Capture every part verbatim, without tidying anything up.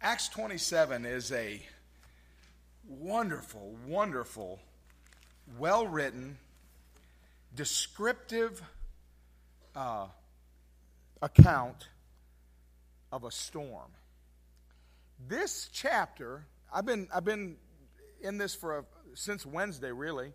Acts twenty-seven is a wonderful, wonderful, well-written, descriptive uh, account of a storm. This chapter, I've been I've been in this for a, since Wednesday, really.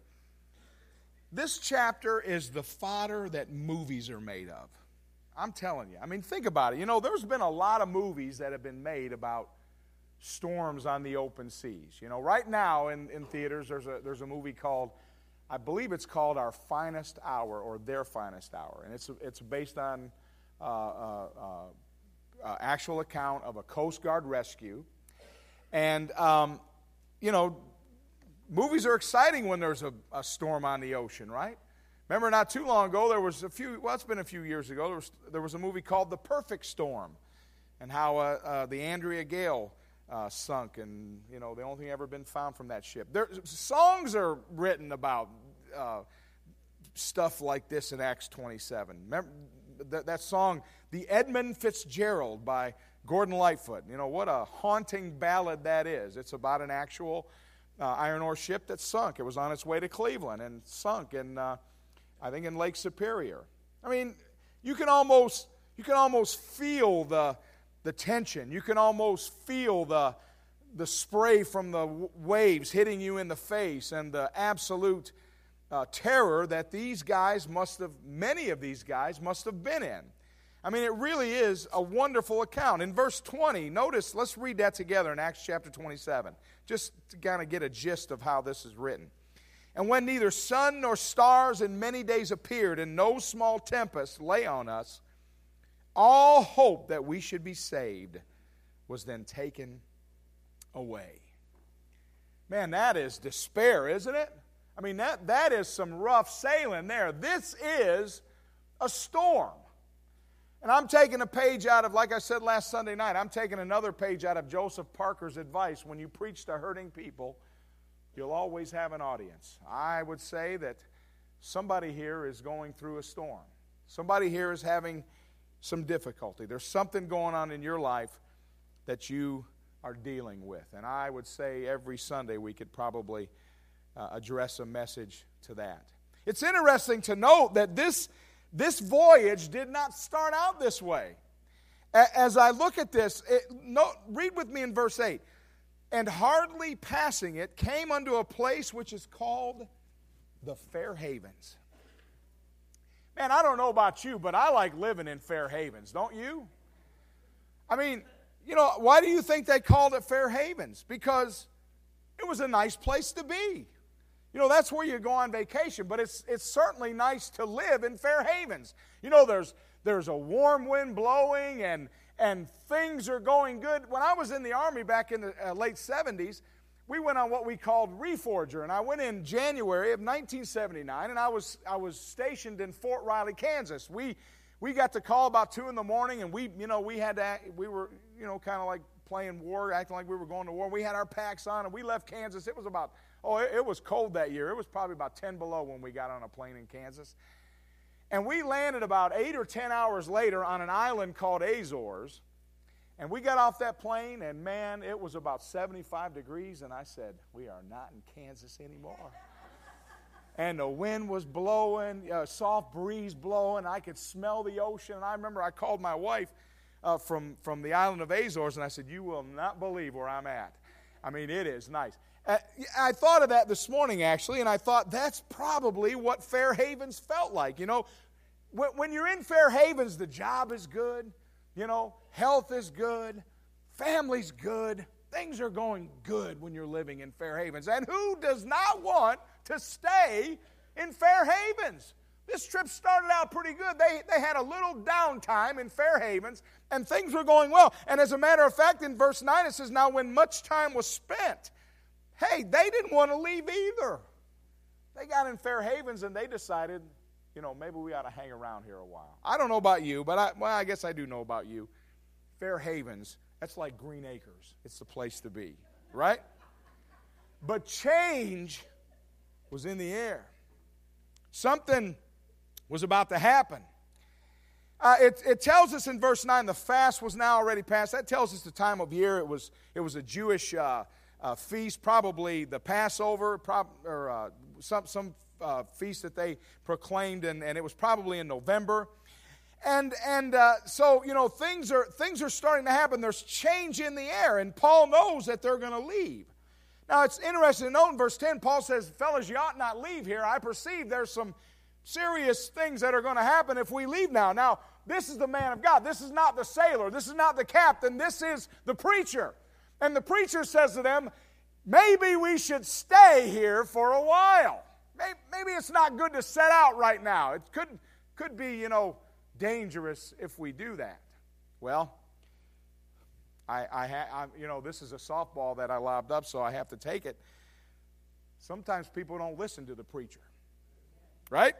This chapter is the fodder that movies are made of. I'm telling you. I mean, think about it. You know, there's been a lot of movies that have been made about storms on the open seas. You know, right now in, in theaters, there's a there's a movie called, I believe it's called Our Finest Hour or Their Finest Hour, and it's it's based on uh, uh, uh, uh, actual account of a Coast Guard rescue. And um, you know, movies are exciting when there's a, a storm on the ocean, right? Remember, not too long ago, there was a few, well, it's been a few years ago, there was, there was a movie called The Perfect Storm, and how uh, uh, the Andrea Gale uh, sunk, and, you know, the only thing ever been found from that ship. There, songs are written about uh, stuff like this in Acts twenty-seven. Remember that, that song, The Edmund Fitzgerald by Gordon Lightfoot. You know, what a haunting ballad that is. It's about an actual uh, iron ore ship that sunk. It was on its way to Cleveland and sunk, and uh, I think in Lake Superior. I mean, you can almost you can almost feel the the tension. You can almost feel the the spray from the w- waves hitting you in the face, and the absolute uh, terror that these guys must have, many of these guys must have been in. I mean, it really is a wonderful account. In verse twenty, notice, let's read that together in Acts chapter twenty-seven, just to kind of get a gist of how this is written. And when neither sun nor stars in many days appeared, and no small tempest lay on us, all hope that we should be saved was then taken away. Man, that is despair, isn't it? I mean, that, that is some rough sailing there. This is a storm. And I'm taking a page out of, like I said last Sunday night, I'm taking another page out of Joseph Parker's advice. When you preach to hurting people, you'll always have an audience. I would say that somebody here is going through a storm. Somebody here is having some difficulty. There's something going on in your life that you are dealing with. And I would say every Sunday we could probably uh, address a message to that. It's interesting to note that this, this voyage did not start out this way. A- as I look at this, it, no, read with me in verse eight. And hardly passing it, came unto a place which is called the Fair Havens. Man, I don't know about you, but I like living in Fair Havens, don't you? I mean, you know, why do you think they called it Fair Havens? Because it was a nice place to be. You know, that's where you go on vacation, but it's it's certainly nice to live in Fair Havens. You know, there's there's a warm wind blowing, and And things are going good. When I was in the Army back in the uh, late seventies, we went on what we called Reforger. And I went in January of nineteen seventy-nine, and I was I was stationed in Fort Riley, Kansas. We we got the call about two in the morning, and we you know we had to act, we were you know kind of like playing war, acting like we were going to war. We had our packs on, and we left Kansas. It was about oh it, it was cold that year. It was probably about ten below when we got on a plane in Kansas. And we landed about eight or ten hours later on an island called Azores. And we got off that plane, and man, it was about seventy-five degrees. And I said, we are not in Kansas anymore. And the wind was blowing, a soft breeze blowing. I could smell the ocean. And I remember I called my wife uh, from, from the island of Azores, and I said, you will not believe where I'm at. I mean, it is nice. Uh, I thought of that this morning, actually, and I thought that's probably what Fair Havens felt like. You know, when, when you're in Fair Havens, the job is good, you know, health is good, family's good, things are going good when you're living in Fair Havens. And who does not want to stay in Fair Havens? This trip started out pretty good. They, they had a little downtime in Fair Havens, and things were going well. And as a matter of fact, in verse nine, it says, now when much time was spent, hey, they didn't want to leave either. They got in Fair Havens and they decided, you know, maybe we ought to hang around here a while. I don't know about you, but I, well, I guess I do know about you. Fair Havens, that's like Green Acres. It's the place to be, right? But change was in the air. Something was about to happen. Uh, it, it tells us in verse nine, the fast was now already past. That tells us the time of year. It was, it was a Jewish uh, uh, feast, probably the Passover, prob- or uh, some, some uh, feast that they proclaimed, and, and it was probably in November. And and uh, so, you know, things are things are starting to happen. There's change in the air, and Paul knows that they're going to leave. Now, it's interesting to note in verse ten, Paul says, fellas, you ought not leave here. I perceive there's some serious things that are going to happen if we leave now. Now, this is the man of God. This is not the sailor. This is not the captain. This is the preacher. And the preacher says to them, maybe we should stay here for a while. Maybe, maybe it's not good to set out right now. It could, could be, you know, dangerous if we do that. Well, I, I, ha, I, you know, this is a softball that I lobbed up, so I have to take it. Sometimes people don't listen to the preacher, right?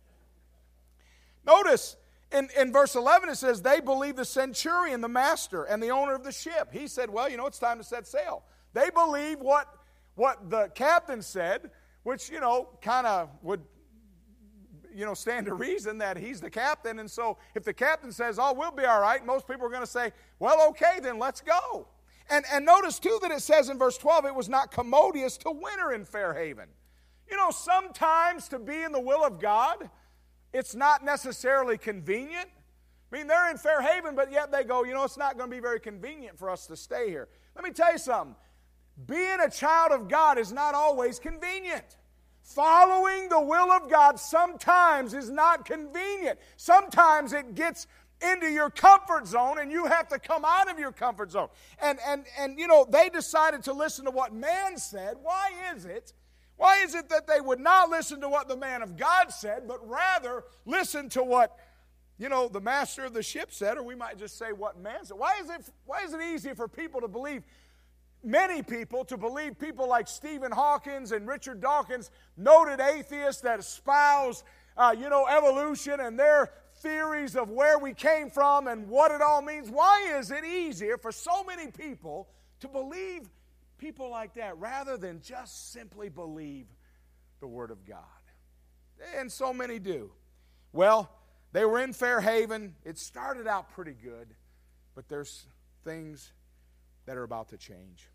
Notice in, in verse eleven it says, they believed the centurion, the master, and the owner of the ship. He said, well, you know, it's time to set sail. They believed what, what the captain said, which, you know, kind of would you know, stand to reason that he's the captain. And so if the captain says, oh, we'll be all right, most people are going to say, well, okay, then let's go. And, and notice, too, that it says in verse twelve, it was not commodious to winter in Fairhaven. You know, sometimes to be in the will of God, it's not necessarily convenient. I mean, they're in Fairhaven, but yet they go, you know, it's not going to be very convenient for us to stay here. Let me tell you something. Being a child of God is not always convenient. Following the will of God sometimes is not convenient. Sometimes it gets into your comfort zone and you have to come out of your comfort zone. And, and, and you know, they decided to listen to what man said. Why is it? Why is it that they would not listen to what the man of God said, but rather listen to what, you know, the master of the ship said, or we might just say what man said? Why is it, why is it easy for people to believe Many people to believe people like Stephen Hawkins and Richard Dawkins, noted atheists that espouse, uh, you know, evolution and their theories of where we came from and what it all means? Why is it easier for so many people to believe people like that rather than just simply believe the Word of God? And so many do. Well, they were in Fairhaven. It started out pretty good, but there's things that are about to change.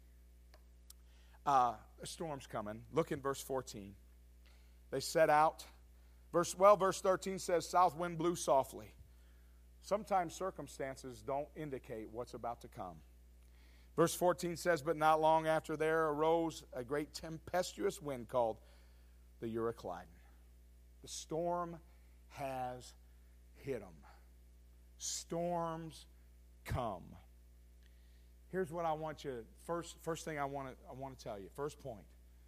Uh, a storm's coming. Look in verse fourteen. They set out. Verse well, verse thirteen says, south wind blew softly. Sometimes circumstances don't indicate what's about to come. Verse fourteen says, but not long after there arose a great tempestuous wind called the Euroclydon. The storm has hit them. Storms come. Here's what I want you, first, first thing I want to I want to tell you. First point.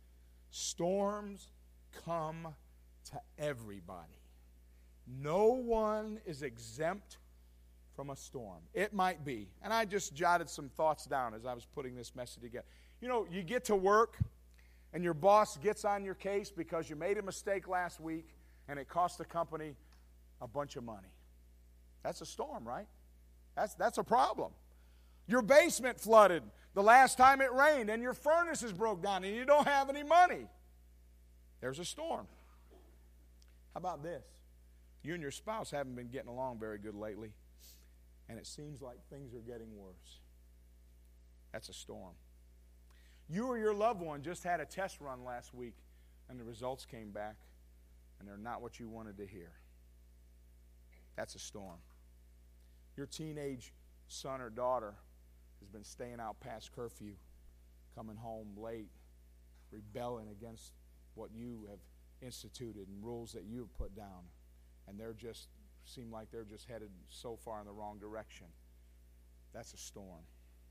Storms come to everybody. No one is exempt from a storm. It might be. And I just jotted some thoughts down as I was putting this message together. You know, you get to work and your boss gets on your case because you made a mistake last week and it cost the company a bunch of money. That's a storm, right? That's, that's a problem. Your basement flooded the last time it rained and your furnaces broke down and you don't have any money. There's a storm. How about this? You and your spouse haven't been getting along very good lately, and it seems like things are getting worse. That's a storm. You or your loved one just had a test run last week, and the results came back, and they're not what you wanted to hear. That's a storm. Your teenage son or daughter has been staying out past curfew, coming home late, rebelling against what you have instituted and rules that you have put down, and they're just seem like they're just headed so far in the wrong direction. That's a storm.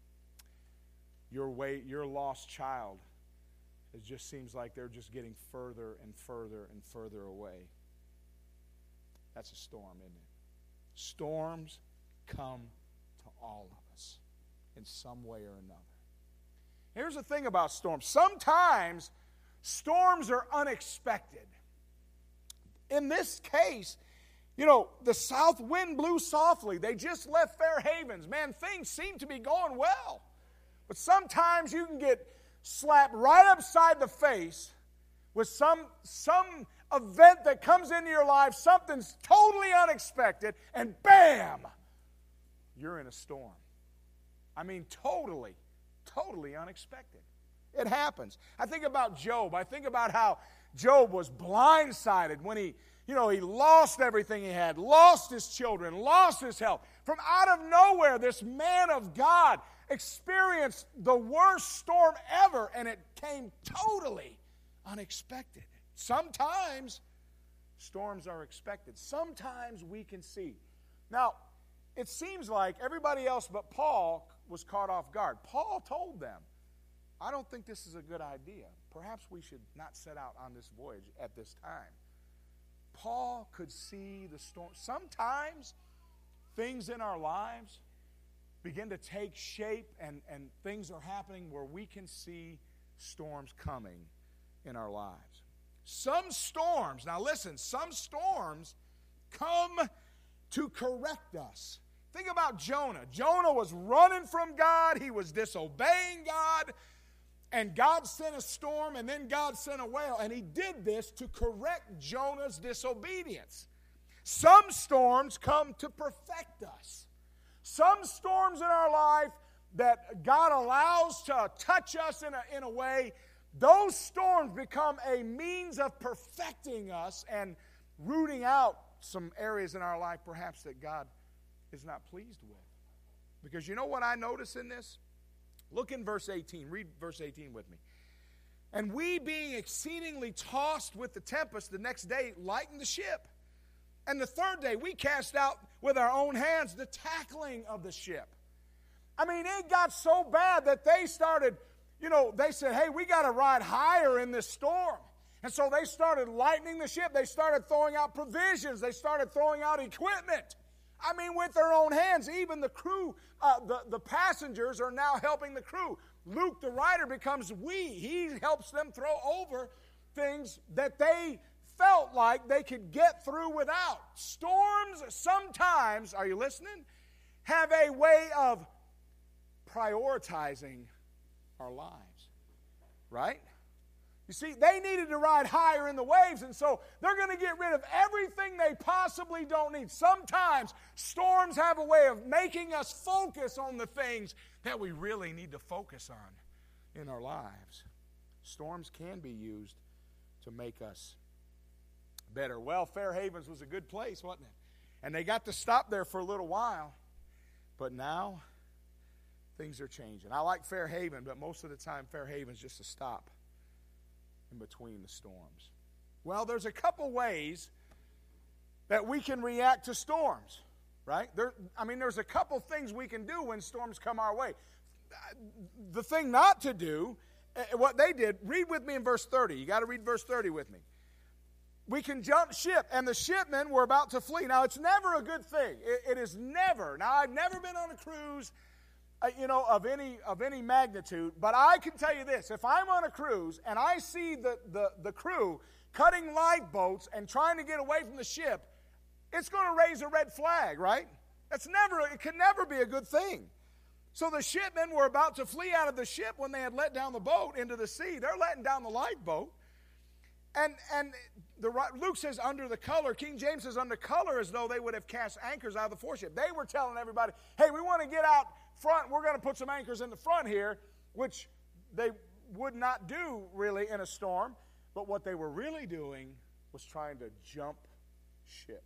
Your way, your lost child, it just seems like they're just getting further and further and further away. That's a storm, isn't it? Storms come to all of us in some way or another. Here's the thing about storms. Sometimes storms are unexpected. In this case, you know, the south wind blew softly. They just left Fairhavens. Man, things seem to be going well. But sometimes you can get slapped right upside the face with some, some event that comes into your life, something's totally unexpected, and bam, you're in a storm. I mean, totally, totally unexpected. It happens. I think about Job. I think about how Job was blindsided when he, you know, he lost everything he had, lost his children, lost his health. From out of nowhere, this man of God experienced the worst storm ever, and it came totally unexpected. Sometimes storms are expected. Sometimes we can see. Now, it seems like everybody else but Paul was caught off guard. Paul told them, I don't think this is a good idea. Perhaps we should not set out on this voyage at this time. Paul could see the storm. Sometimes things in our lives begin to take shape and, and things are happening where we can see storms coming in our lives. Some storms, now listen, some storms come to correct us. Think about Jonah. Jonah was running from God. He was disobeying God. And God sent a storm, and then God sent a whale. And he did this to correct Jonah's disobedience. Some storms come to perfect us. Some storms in our life that God allows to touch us in a, in a way, those storms become a means of perfecting us and rooting out some areas in our life perhaps that God is not pleased with. Because you know what I notice in this? Look in verse eighteen. Read verse eighteen with me. And we, being exceedingly tossed with the tempest, the next day lightened the ship. And the third day we cast out with our own hands the tackling of the ship. I mean, it got so bad that they started, you know, they said, hey, we got to ride higher in this storm. And so they started lightening the ship. They started throwing out provisions. They started throwing out equipment. I mean, with their own hands. Even the crew, uh, the, the passengers are now helping the crew. Luke, the writer, becomes we. He helps them throw over things that they felt like they could get through without. Storms sometimes, are you listening, have a way of prioritizing our lives, right? You see, they needed to ride higher in the waves, and so they're going to get rid of everything they possibly don't need. Sometimes storms have a way of making us focus on the things that we really need to focus on in our lives. Storms can be used to make us better. Well, Fair Havens was a good place, wasn't it? And they got to stop there for a little while, but now things are changing. I like Fair Haven, but most of the time Fair Haven's just a stop in between the storms. Well, there's a couple ways that we can react to storms, right? There, I mean, there's a couple things we can do when storms come our way. The thing not to do, what they did, read with me in verse thirty. You got to read verse thirty with me. We can jump ship, and the shipmen were about to flee. Now, it's never a good thing. It, it is never. Now, I've never been on a cruise Uh, you know, of any of any magnitude. But I can tell you this. If I'm on a cruise and I see the, the, the crew cutting lifeboats and trying to get away from the ship, it's going to raise a red flag, right? That's never, it can never be a good thing. So the shipmen were about to flee out of the ship when they had let down the boat into the sea. They're letting down the lifeboat. And and the Luke says under the color, King James says under color, as though they would have cast anchors out of the foreship. They were telling everybody, hey, we want to get out front. We're going to put some anchors in the front here, which they would not do really in a storm. But what they were really doing was trying to jump ship.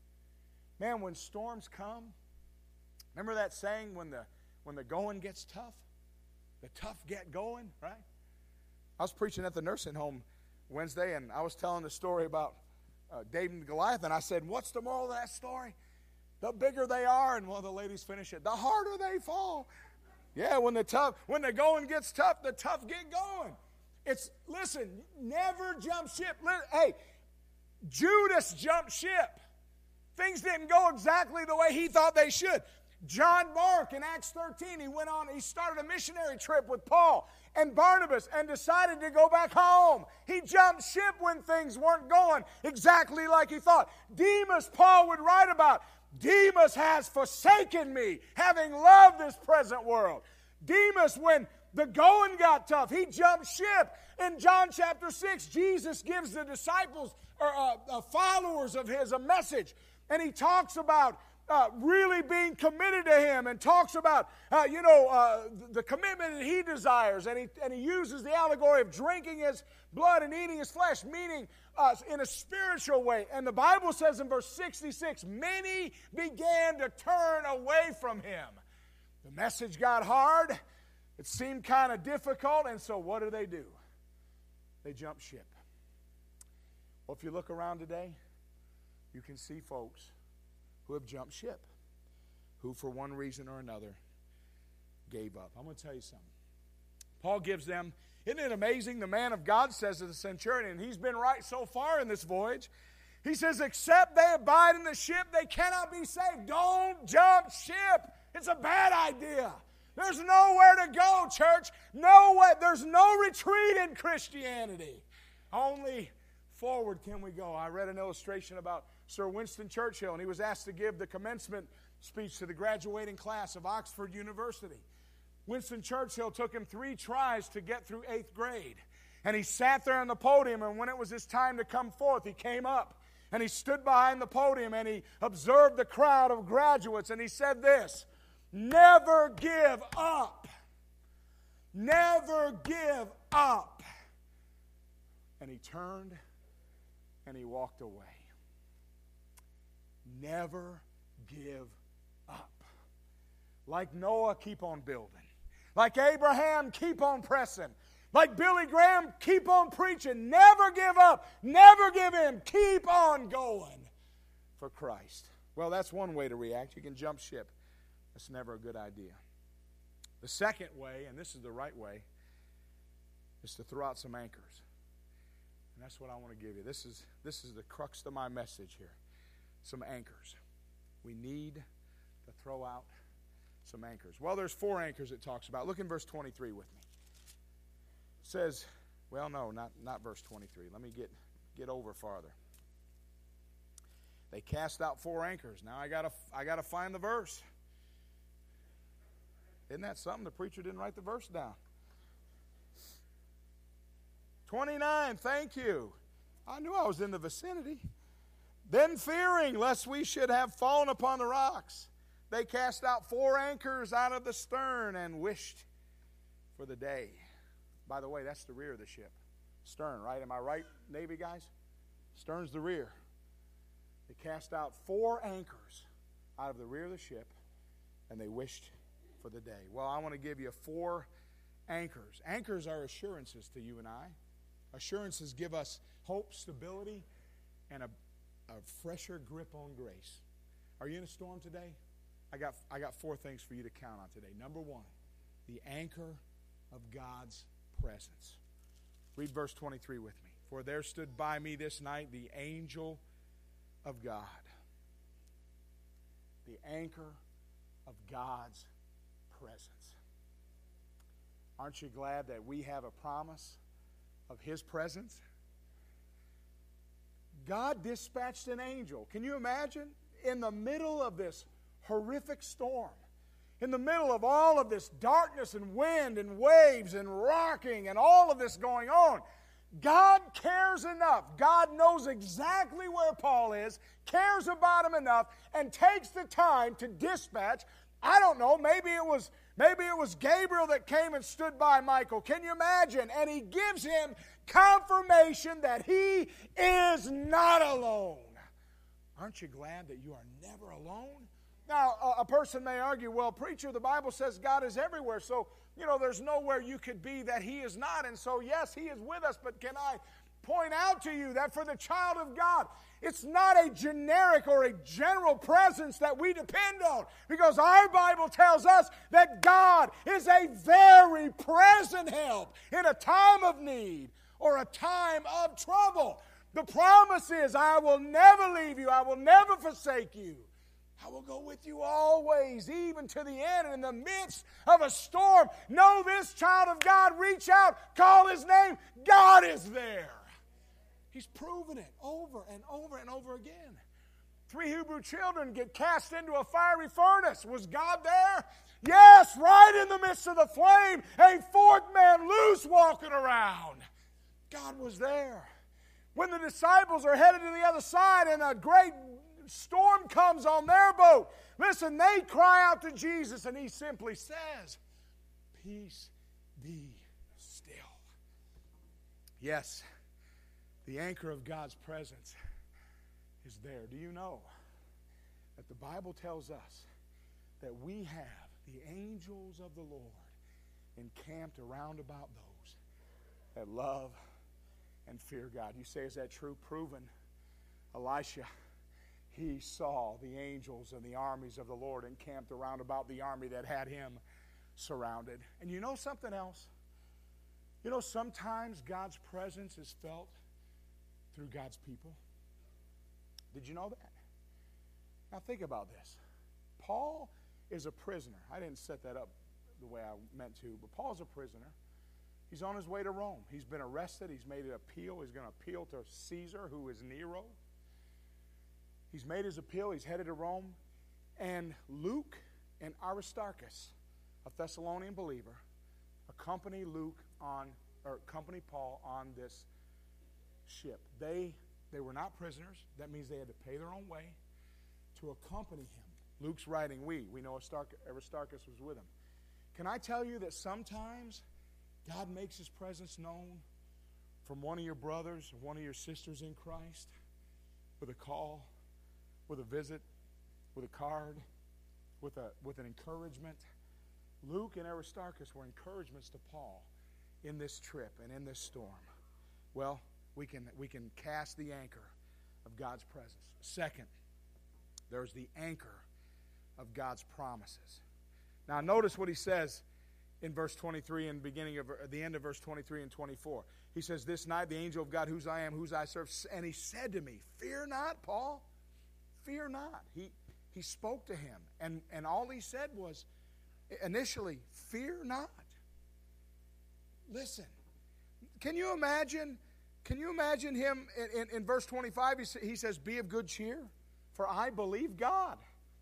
Man, when storms come, remember that saying, when the when the going gets tough, the tough get going, right? I was preaching at the nursing home Wednesday, and I was telling the story about uh, David and Goliath, and I said, what's the moral of that story? The bigger they are, and one of the ladies finished it, the harder they fall. Yeah, when the tough, when the going gets tough, the tough get going. It's, listen, never jump ship. Hey, Judas jumped ship. Things didn't go exactly the way he thought they should. John Mark in Acts thirteen, he went on, he started a missionary trip with Paul and Barnabas and decided to go back home. He jumped ship when things weren't going exactly like he thought. Demas, Paul would write about, Demas has forsaken me, having loved this present world. Demas, when the going got tough. He jumped ship. In John chapter six, Jesus gives the disciples, or uh, uh, followers of his, a message. And he talks about uh, really being committed to him, and talks about, uh, you know, uh, the commitment that he desires. And he, and he uses the allegory of drinking his blood and eating his flesh, meaning uh, in a spiritual way. And the Bible says in verse sixty-six, many began to turn away from him. The message got hard. It seemed kind of difficult. And so what do they do? They jump ship. Well, if you look around today, you can see folks who have jumped ship, who for one reason or another gave up. I'm going to tell you something. Paul gives them, isn't it amazing? The man of God says to the centurion, and he's been right so far in this voyage, he says, except they abide in the ship, they cannot be saved. Don't jump ship. It's a bad idea. There's nowhere to go, church. No way. There's no retreat in Christianity. Only forward can we go. I read an illustration about Sir Winston Churchill, and he was asked to give the commencement speech to the graduating class of Oxford University. Winston Churchill took him three tries to get through eighth grade. And he sat there on the podium, and when it was his time to come forth, he came up. And he stood behind the podium, and he observed the crowd of graduates, and he said this, never give up. Never give up. And he turned and he walked away. Never give up. Like Noah, keep on building. Like Abraham, keep on pressing. Like Billy Graham, keep on preaching. Never give up. Never give in. Keep on going for Christ. Well, that's one way to react. You can jump ship. That's never a good idea. The second way, and this is the right way, is to throw out some anchors. And that's what I want to give you. This is, this is the crux of my message here. Some anchors. We need to throw out some anchors. Well, there's four anchors it talks about. Look in verse twenty-three with me. It says, well, no, not, not verse twenty-three. Let me get, get over farther. They cast out four anchors. Now I gotta I gotta find the verse. Isn't that something? The preacher didn't write the verse down. twenty-nine, thank you. I knew I was in the vicinity. Then fearing lest we should have fallen upon the rocks, they cast out four anchors out of the stern and wished for the day. By the way, that's the rear of the ship. Stern, right? Am I right, Navy guys? Stern's the rear. They cast out four anchors out of the rear of the ship, and they wished for the day. Well, I want to give you four anchors. Anchors are assurances to you and I. Assurances give us hope, stability, and a, a fresher grip on grace. Are you in a storm today? I got, I got four things for you to count on today. Number one, the anchor of God's presence. Read verse twenty-three with me. For there stood by me this night the angel of God. The anchor of God's presence. Aren't you glad that we have a promise of His presence? God dispatched an angel. Can you imagine? In the middle of this horrific storm, in the middle of all of this darkness and wind and waves and rocking and all of this going on, God cares enough. God knows exactly where Paul is, cares about him enough, and takes the time to dispatch. I don't know, maybe it was maybe it was Gabriel that came and stood by Michael. Can you imagine? And he gives him confirmation that he is not alone. Aren't you glad that you are never alone? Now, a, a person may argue, well, preacher, the Bible says God is everywhere, so, you know, there's nowhere you could be that He is not. And so, yes, He is with us, but can I point out to you that for the child of God, it's not a generic or a general presence that we depend on, because our Bible tells us that God is a very present help in a time of need or a time of trouble. The promise is, I will never leave you, I will never forsake you. I will go with you always, even to the end. And in the midst of a storm, know this, child of God, reach out, call His name. God is there. He's proven it over and over and over again. three Hebrew children get cast into a fiery furnace. Was God there? Yes, right in the midst of the flame, a fourth man loose walking around. God was there. When the disciples are headed to the other side and a great storm comes on their boat, listen, they cry out to Jesus and he simply says, peace be still. Yes, the anchor of God's presence is there. Do you know that the Bible tells us that we have the angels of the Lord encamped around about those that love and fear God? You say, is that true? Proven. Elisha, he saw the angels and the armies of the Lord encamped around about the army that had him surrounded. And you know something else? You know, sometimes God's presence is felt through God's people. Did you know that? Now think about this. Paul is a prisoner. I didn't set that up the way I meant to, but Paul's a prisoner. He's on his way to Rome. He's been arrested. He's made an appeal. He's going to appeal to Caesar, who is Nero. He's made his appeal. He's headed to Rome. And Luke and Aristarchus, a Thessalonian believer, accompany Luke on, or accompany Paul on this ship. They, they were not prisoners. That means they had to pay their own way to accompany him. Luke's writing, we. We know Aristarchus was with him. Can I tell you that sometimes God makes his presence known from one of your brothers or one of your sisters in Christ with a call, with a visit, with a card, with a with an encouragement? Luke and Aristarchus were encouragements to Paul in this trip and in this storm. Well, we can we can cast the anchor of God's presence. Second, there's the anchor of God's promises. Now notice what he says in verse twenty-three and beginning of the end of verse twenty-three and twenty-four. He says, this night the angel of God, whose I am, whose I serve, and he said to me, fear not, Paul, fear not. He he spoke to him, and, and all he said was initially, fear not. Listen, can you imagine, can you imagine him in, in, in verse twenty-five, he, he says, be of good cheer, for I believe God.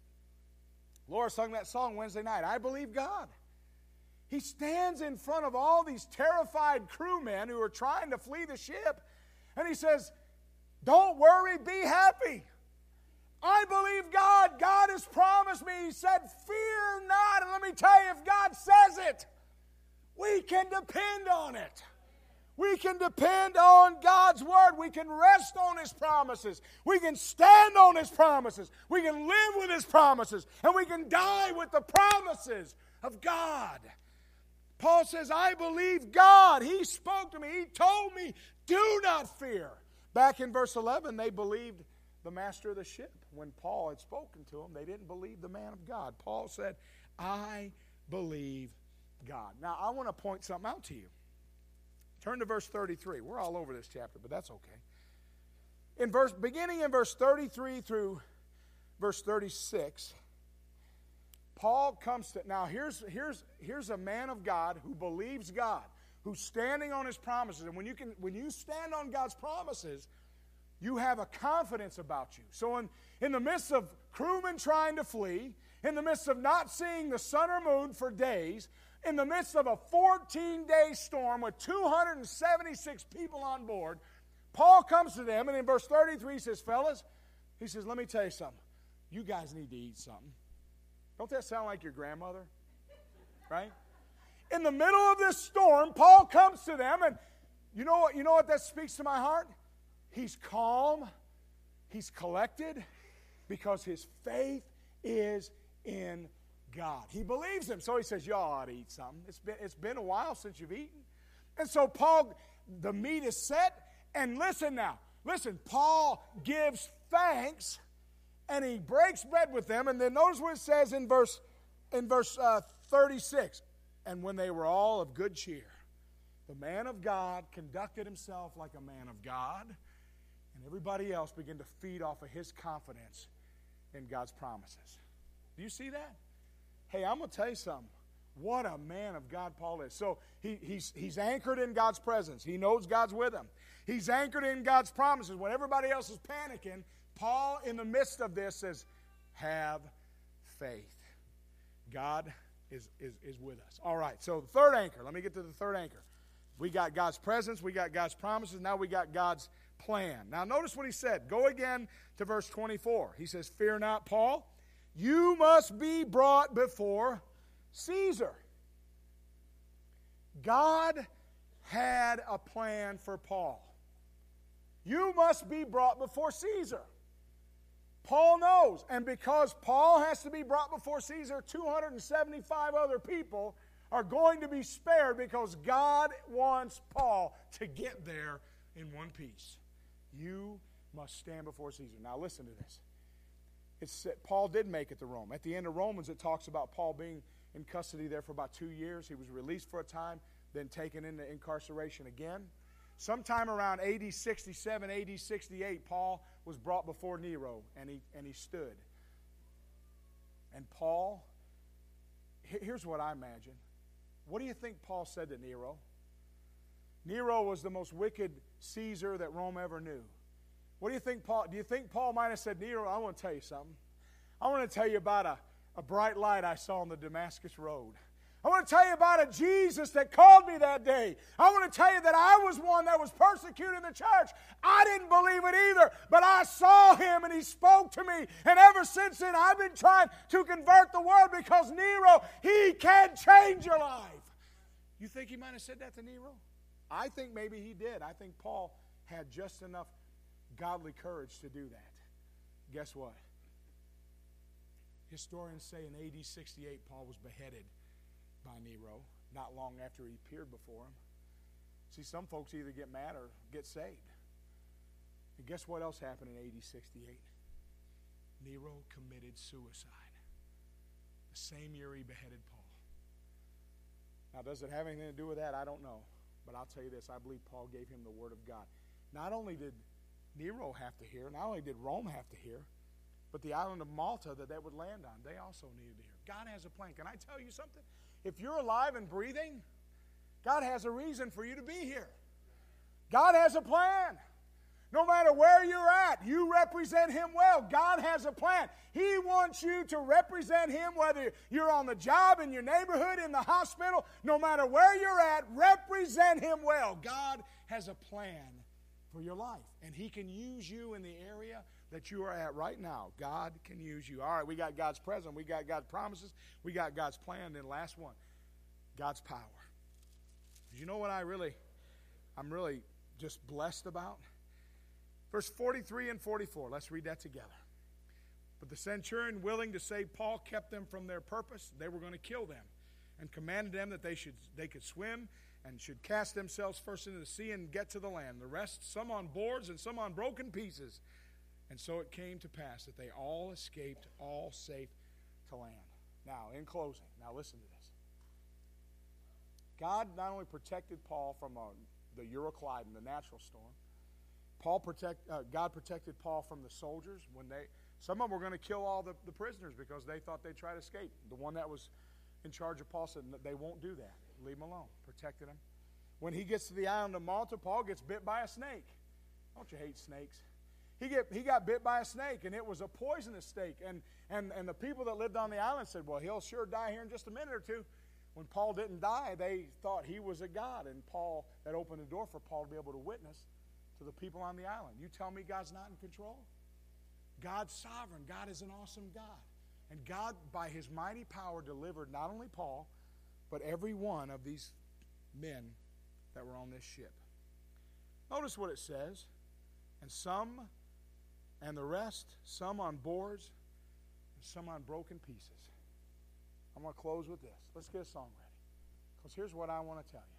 Laura sung that song Wednesday night, I believe God. He stands in front of all these terrified crewmen who are trying to flee the ship, and he says, don't worry, be happy. I believe God. God has promised me. He said, fear not. And let me tell you, if God says it, we can depend on it. We can depend on God's word. We can rest on his promises. We can stand on his promises. We can live with his promises. And we can die with the promises of God. Paul says, I believe God. He spoke to me. He told me, do not fear. Back in verse eleven, they believed the master of the ship. When Paul had spoken to them, they didn't believe the man of God. Paul said, I believe God. Now, I want to point something out to you. Turn to verse thirty-three. We're all over this chapter, but that's okay. In verse, beginning in verse thirty-three through verse thirty-six, Paul comes to, now here's, here's, here's a man of God who believes God, who's standing on his promises. And when you can, when you stand on God's promises, you have a confidence about you. So in, in the midst of crewmen trying to flee, in the midst of not seeing the sun or moon for days, in the midst of a fourteen-day storm with two hundred seventy-six people on board, Paul comes to them, and in verse thirty-three he says, fellas, he says, let me tell you something. You guys need to eat something. Don't that sound like your grandmother? Right? In the middle of this storm, Paul comes to them, and you know what, you know what that speaks to my heart? He's calm, he's collected, because his faith is in God. He believes him. So he says, y'all ought to eat something. It's been, it's been a while since you've eaten. And so Paul, the meat is set, and listen now. Listen, Paul gives thanks, and he breaks bread with them, and then notice what it says in verse, in verse uh, thirty-six. And when they were all of good cheer, the man of God conducted himself like a man of God, and everybody else began to feed off of his confidence in God's promises. Do you see that? Hey, I'm going to tell you something. What a man of God Paul is. So he, he's, he's anchored in God's presence. He knows God's with him. He's anchored in God's promises. When everybody else is panicking, Paul, in the midst of this, says, have faith. God is, is, is with us. All right, so the third anchor. Let me get to the third anchor. We got God's presence. We got God's promises. Now we got God's plan. Now notice what he said. Go again to verse twenty-four. He says, fear not, Paul. You must be brought before Caesar. God had a plan for Paul. You must be brought before Caesar. Paul knows, and because Paul has to be brought before Caesar, two hundred seventy-five other people are going to be spared because God wants Paul to get there in one piece. You must stand before Caesar. Now listen to this. It's, Paul did make it to Rome. At the end of Romans, it talks about Paul being in custody there for about two years. He was released for a time, then taken into incarceration again. Sometime around A D sixty-seven, A D sixty-eight, Paul was brought before Nero, and he, and he stood. And Paul, here's what I imagine. What do you think Paul said to Nero? Nero was the most wicked Caesar that Rome ever knew. What do you think Paul, do you think Paul might have said, Nero, I want to tell you something. I want to tell you about a, a bright light I saw on the Damascus road. I want to tell you about a Jesus that called me that day. I want to tell you that I was one that was persecuting the church. I didn't believe it either, but I saw him and he spoke to me. And ever since then, I've been trying to convert the world because Nero, he can change your life. You think he might have said that to Nero? I think maybe he did. I think Paul had just enough godly courage to do that. Guess what? Historians say in A D sixty-eight, Paul was beheaded by Nero, not long after he appeared before him. See, some folks either get mad or get saved. And guess what else happened in A D sixty-eight? Nero committed suicide. The same year he beheaded Paul. Now, does it have anything to do with that? I don't know. But I'll tell you this, I believe Paul gave him the word of God. Not only did Nero have to hear, not only did Rome have to hear, but the island of Malta that they would land on, they also needed to hear. God has a plan. Can I tell you something? If you're alive and breathing, God has a reason for you to be here. God has a plan. No matter where you're at, you represent Him well. God has a plan. He wants you to represent Him, whether you're on the job, in your neighborhood, in the hospital. No matter where you're at, represent Him well. God has a plan for your life, and He can use you in the area that you are at right now. God can use you. All right, we got God's presence. We got God's promises. We got God's plan. Then last one, God's power. You know what I really, I'm really just blessed about? Verse forty-three and forty-four. Let's read that together. But the centurion, willing to save Paul, kept them from their purpose. They were going to kill them, and commanded them that they should they could swim and should cast themselves first into the sea and get to the land. The rest, some on boards and some on broken pieces. And so it came to pass that they all escaped, all safe to land. Now, in closing, now listen to this. God not only protected Paul from uh, the Euroclydon, the natural storm. Paul protect, uh, God protected Paul from the soldiers when they, some of them were going to kill all the, the prisoners because they thought they'd try to escape. The one that was in charge of Paul said, they won't do that. Leave him alone. Protected him. When he gets to the island of Malta, Paul gets bit by a snake. Don't you hate snakes? He, get, he got bit by a snake, and it was a poisonous snake. And, and, and the people that lived on the island said, well, he'll sure die here in just a minute or two. When Paul didn't die, they thought he was a god. And Paul, that opened the door for Paul to be able to witness to the people on the island. You tell me God's not in control? God's sovereign. God is an awesome God. And God, by His mighty power, delivered not only Paul, but every one of these men that were on this ship. Notice what it says. And some, and the rest, some on boards, and some on broken pieces. I'm going to close with this. Let's get a song ready. Because here's what I want to tell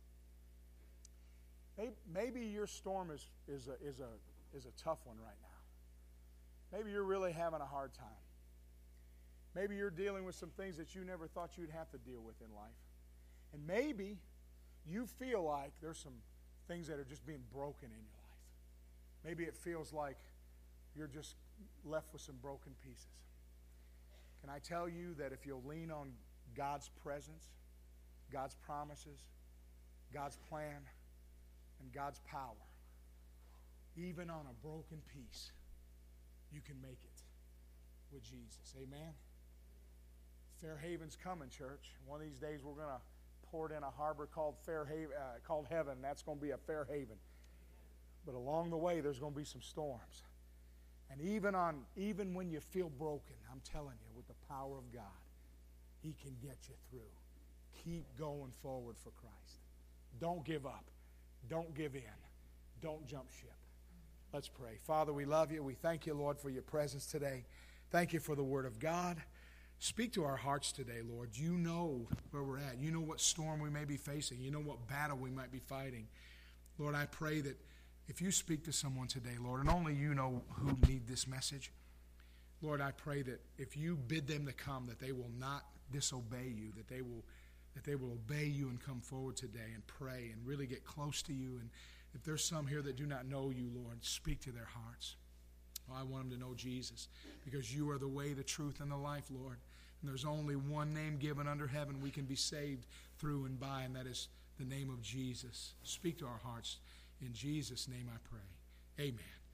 you. Maybe, maybe your storm is, is, a, is, a, is a tough one right now. Maybe you're really having a hard time. Maybe you're dealing with some things that you never thought you'd have to deal with in life. And maybe you feel like there's some things that are just being broken in your life. Maybe it feels like you're just left with some broken pieces. Can I tell you that if you'll lean on God's presence, God's promises, God's plan, and God's power, even on a broken piece, you can make it with Jesus. Amen? Fairhaven's coming, church. One of these days we're going to port in a harbor called Fairhaven, uh, called Heaven. That's going to be a Fairhaven. But along the way, there's going to be some storms. And even on, even when you feel broken, I'm telling you, with the power of God, He can get you through. Keep going forward for Christ. Don't give up. Don't give in. Don't jump ship. Let's pray. Father, we love you. We thank you, Lord, for your presence today. Thank you for the Word of God. Speak to our hearts today, Lord. You know where we're at. You know what storm we may be facing. You know what battle we might be fighting. Lord, I pray that if you speak to someone today, Lord, and only you know who need this message, Lord, I pray that if you bid them to come, that they will not disobey you, that they will that they will obey you and come forward today and pray and really get close to you. And if there's some here that do not know you, Lord, speak to their hearts. Well, I want them to know Jesus, because you are the way, the truth, and the life, Lord. And there's only one name given under heaven we can be saved through and by, and that is the name of Jesus. Speak to our hearts. In Jesus' name I pray. Amen.